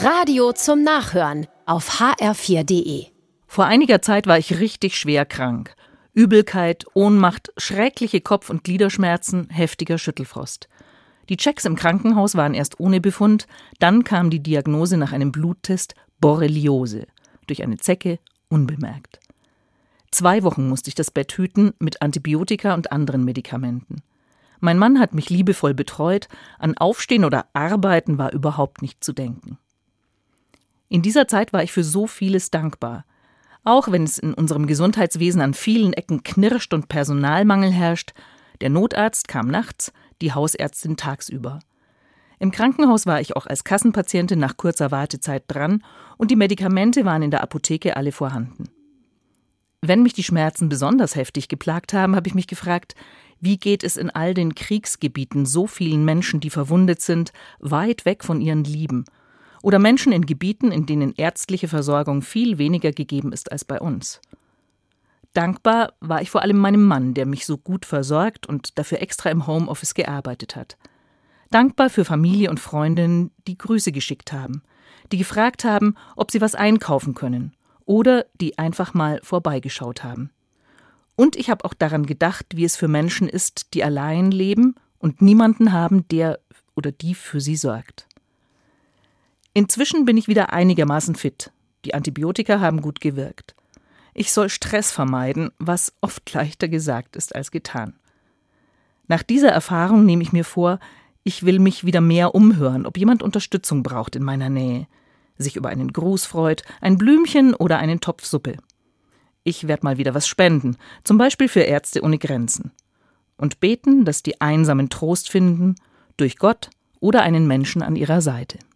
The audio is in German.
Radio zum Nachhören auf hr4.de. Vor einiger Zeit war ich richtig schwer krank. Übelkeit, Ohnmacht, schreckliche Kopf- und Gliederschmerzen, heftiger Schüttelfrost. Die Checks im Krankenhaus waren erst ohne Befund, dann kam die Diagnose nach einem Bluttest Borreliose, durch eine Zecke unbemerkt. 2 Wochen musste ich das Bett hüten mit Antibiotika und anderen Medikamenten. Mein Mann hat mich liebevoll betreut, an Aufstehen oder Arbeiten war überhaupt nicht zu denken. In dieser Zeit war ich für so vieles dankbar. Auch wenn es in unserem Gesundheitswesen an vielen Ecken knirscht und Personalmangel herrscht, der Notarzt kam nachts, die Hausärztin tagsüber. Im Krankenhaus war ich auch als Kassenpatientin nach kurzer Wartezeit dran und die Medikamente waren in der Apotheke alle vorhanden. Wenn mich die Schmerzen besonders heftig geplagt haben, habe ich mich gefragt, wie geht es in all den Kriegsgebieten so vielen Menschen, die verwundet sind, weit weg von ihren Lieben? Oder Menschen in Gebieten, in denen ärztliche Versorgung viel weniger gegeben ist als bei uns? Dankbar war ich vor allem meinem Mann, der mich so gut versorgt und dafür extra im Homeoffice gearbeitet hat. Dankbar für Familie und Freundinnen, die Grüße geschickt haben, die gefragt haben, ob sie was einkaufen können oder die einfach mal vorbeigeschaut haben. Und ich habe auch daran gedacht, wie es für Menschen ist, die allein leben und niemanden haben, der oder die für sie sorgt. Inzwischen bin ich wieder einigermaßen fit. Die Antibiotika haben gut gewirkt. Ich soll Stress vermeiden, was oft leichter gesagt ist als getan. Nach dieser Erfahrung nehme ich mir vor, ich will mich wieder mehr umhören, ob jemand Unterstützung braucht in meiner Nähe, sich über einen Gruß freut, ein Blümchen oder einen Topf Suppe. Ich werde mal wieder was spenden, zum Beispiel für Ärzte ohne Grenzen. Und beten, dass die Einsamen Trost finden, durch Gott oder einen Menschen an ihrer Seite.